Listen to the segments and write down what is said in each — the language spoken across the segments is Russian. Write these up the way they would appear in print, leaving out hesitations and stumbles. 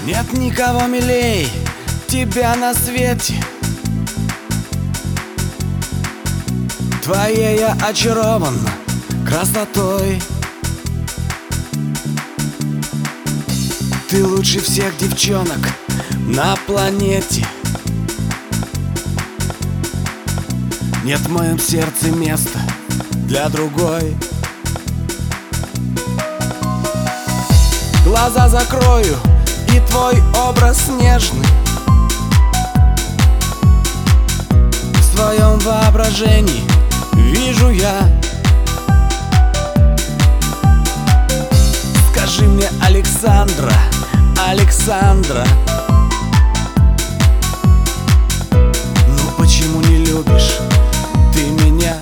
Нет никого милей тебя на свете. Твоей я очарован красотой. Ты лучше всех девчонок на планете. Нет в моем сердце места для другой. Глаза закрою, и твой образ нежный в своем воображении вижу я. Скажи мне, Александра, Александра, ну почему не любишь ты меня?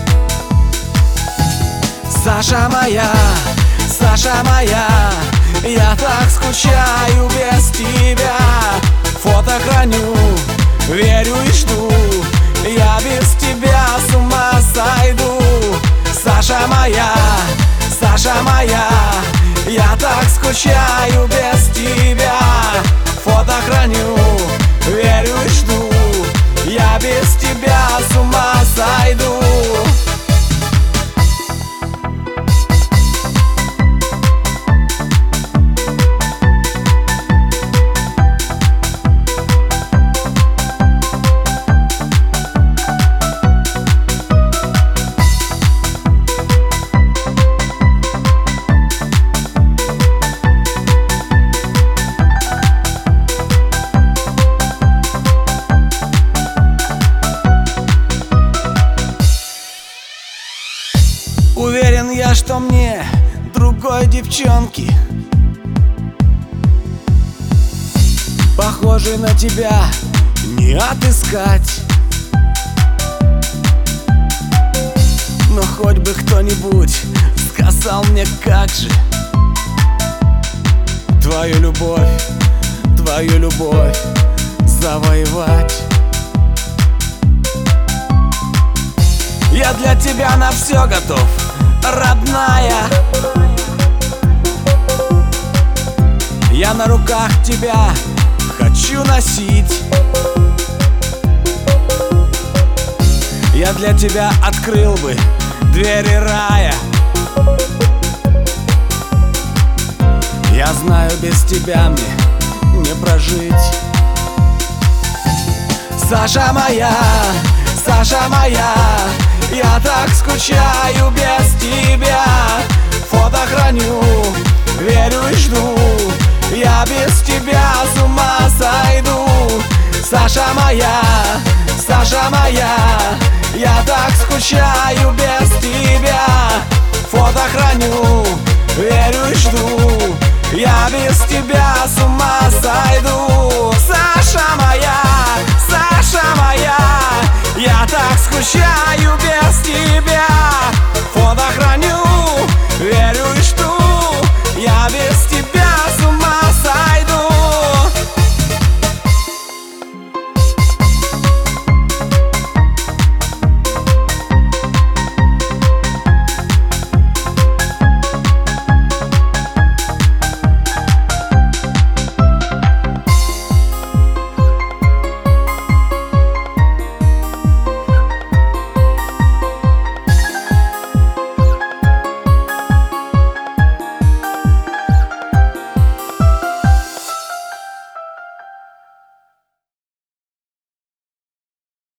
Саша моя, Саша моя, я так скучаю без тебя. Фото храню, верю и жду, я без тебя с ума сойду. Саша моя, Саша моя, я так скучаю без тебя. Фото храню, верю и жду, я без тебя с ума сойду. Уверен я, что мне другой девчонки, похожей на тебя, не отыскать. Но хоть бы кто-нибудь сказал мне, как же твою любовь завоевать. Я для тебя на все готов, родная. Я на руках тебя хочу носить. Я для тебя открыл бы двери рая. Я знаю, без тебя мне не прожить. Саша моя, Саша моя, я так скучаю без тебя. Фото храню, верю и жду, я без тебя с ума сойду. Саша моя, Саша моя, я так скучаю без тебя. Фото храню, верю и жду, я без тебя с ума